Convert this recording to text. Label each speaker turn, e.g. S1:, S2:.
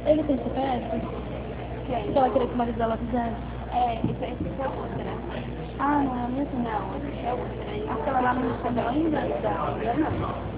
S1: Ele tem CPF?
S2: Quem?
S1: Que ela queria que o marido dela fizesse.
S2: Esse é outra.
S1: Ah, não é a mesma?
S2: Não, esse é outra. Aí
S1: Aquela lá não respondeu ainda?
S2: ainda não.